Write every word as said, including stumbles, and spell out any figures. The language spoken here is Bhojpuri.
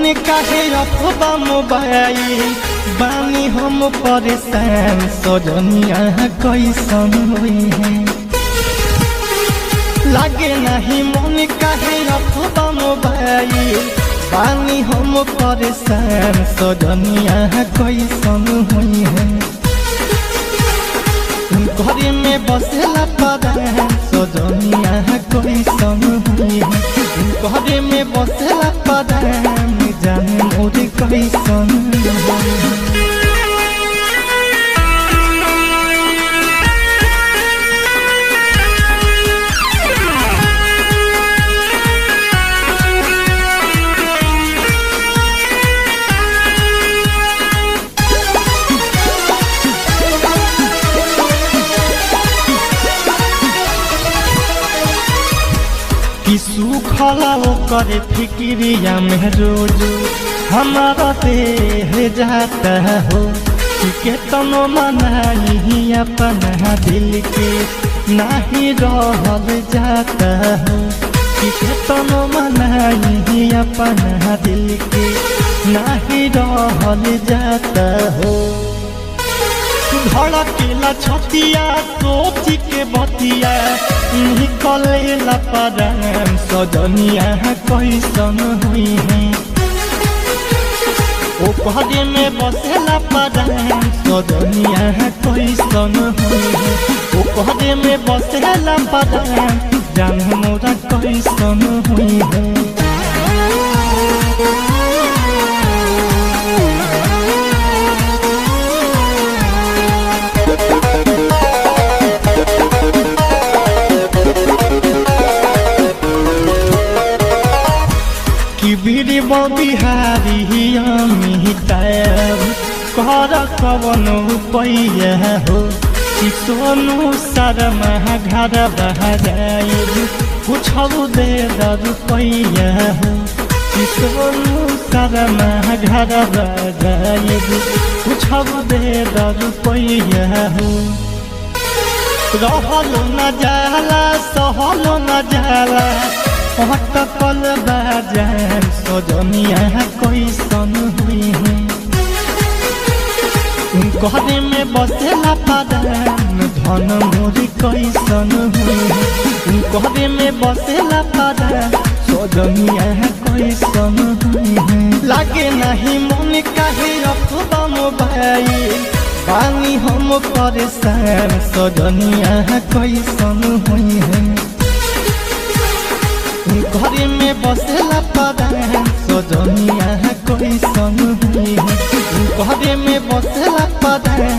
मन काहे रखबा मोबाइल बानी हम परेशान सजनिया कैसन हुई है लागे नहीं मन काहे रखबा मोबाइल बानी हम परेशान सजनिया कैसन हुई है घरे में बसेला परान सजनिया कैसन हुई है घरे में बसेला परान जाने मोर कैसन हुई है। कि सुखला करे फिक्रिया में रोज हमारा देह जाता हो कि केतनो मनाही अपना दिल के नहीं रहल जाता हो कि केतनो मनाही अपना दिल के नहीं रहल जाता हो धड़केला छतिया सोच के बतिया निकलेला परान सजनिया कैसन हुई है ओ घरे में बसेला परान सजनिया कैसन हुई है ओ घरे में बसेला परान जान मोरा कैसन हुई है। बिरी बिहारी अमिताभ कर कवन पैया हो कि सोनू शर्मा घर बहराइब कुछ दे रुपैया हो कि सोनू शर्मा घर बहराइब कुछ दे रुपैया हो रहलो न जाला सहलो न जाला अटकल बाजान सजनिया कैसन हुई है घरे में बसेला परान धन मोर कैसन हुई है घरे में बसेला परान सजनिया कैसन हुई है लागे नहीं मन काहे रखबा मोबाइल बानी हम परेशान सजनिया कैसन हुई है घरे में बसेला परान सजनिया कैसन हुई है घरे में बसेला परान